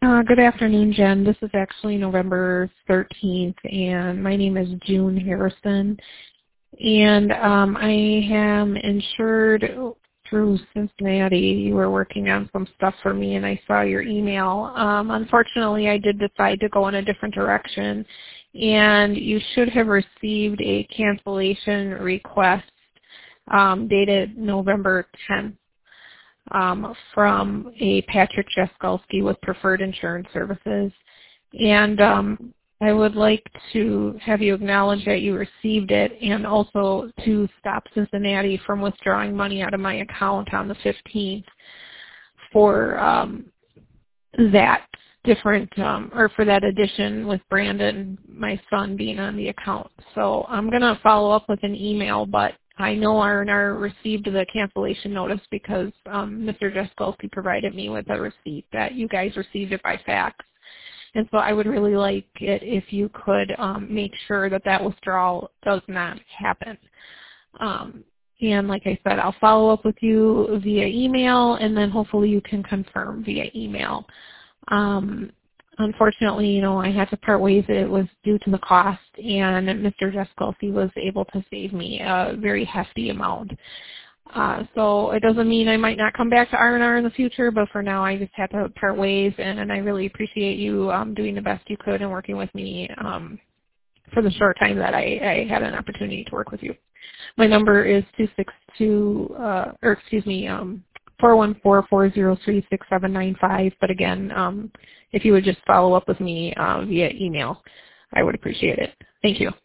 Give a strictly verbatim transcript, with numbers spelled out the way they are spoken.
Uh, good afternoon, Jen. This is actually November thirteenth, and my name is June Harrison. And um, I am insured through Cincinnati. You were working on some stuff for me, and I saw your email. Um, unfortunately, I did decide to go in a different direction, and you should have received a cancellation request um, dated November tenth. Um, from a Patrick Jaskolski with Preferred Insurance Services. And um, I would like to have you acknowledge that you received it and also to stop Cincinnati from withdrawing money out of my account on the fifteenth for um, that different, um, or for that addition with Brandon, my son, being on the account. So I'm going to follow up with an email, but I know R and R received the cancellation notice because um, Mister Jaskolski provided me with a receipt that you guys received it by fax. And so I would really like it if you could um, make sure that that withdrawal does not happen. Um, and like I said, I'll follow up with you via email, and then hopefully you can confirm via email. Um, unfortunately, you know, I had to part ways. It was due to the cost, and Mister Jaskolski was able to save me a very hefty amount. Uh, so it doesn't mean I might not come back to R and R in the future, but for now I just had to part ways, and, and I really appreciate you um, doing the best you could and working with me um, for the short time that I, I had an opportunity to work with you. My number is two six two, uh, or excuse me, um, four one four, four zero three, six seven nine five. But again, um, if you would just follow up with me uh, via email, I would appreciate it. Thank you.